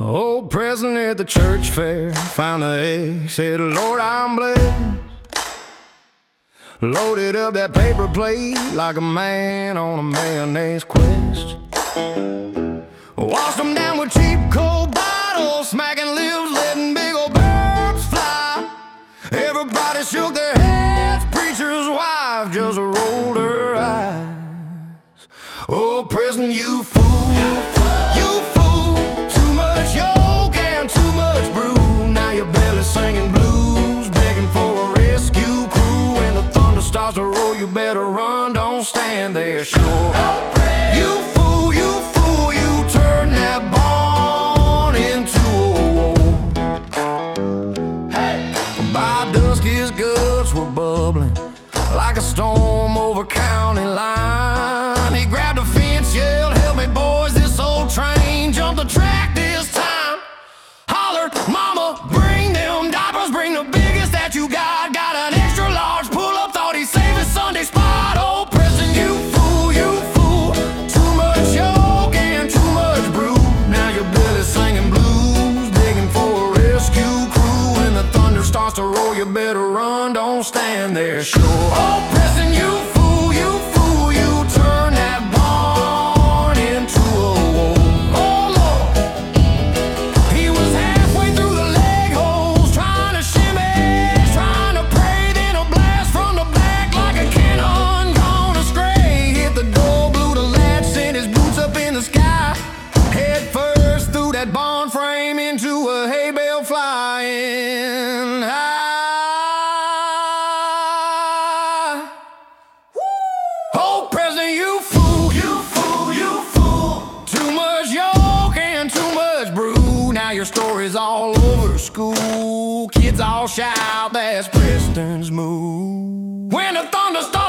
Old president at the church fair found the egg, said, Lord, I'm blessed. Loaded up that paper plate like a man on a mayonnaise quest. Washed them down with cheap cold bottles, smacking lips, letting big old birds fly. Everybody shook their heads, preacher's wife just rolled her eyes. Oh, President, you fool. Starts to roll, you better run, don't stand there sure. You fool, you turn that barn into a war. Hey. By dusk his guts were bubbling like a storm over county line. He grabbed a fence, yelled, help me boys, this old train jumped the track this time. Hollered, mama, bring them diapers, bring the biggest that you got. Got an extra large pull-up, Sunday spot. Oh, President, you fool, too much yoke and too much brew. Now you're Billy singing blues, begging for a rescue crew. When the thunder starts to roll, you better run, don't stand there sure. Oh, President, you fool, you turn that barn into a war. Oh, Lord, he was halfway through the leg holes, trying to shimmy, trying to pray, then a blast from the back like a cannon gonna stray. Hit the door, blew the latch, sent his boots up in the sky. Head first through that barn frame into a hay bale flying high. Oh, President, you fool, too much yoke and too much brew. Now your story's all over school. Kids all shout, that's Preston's move. When the thunder starts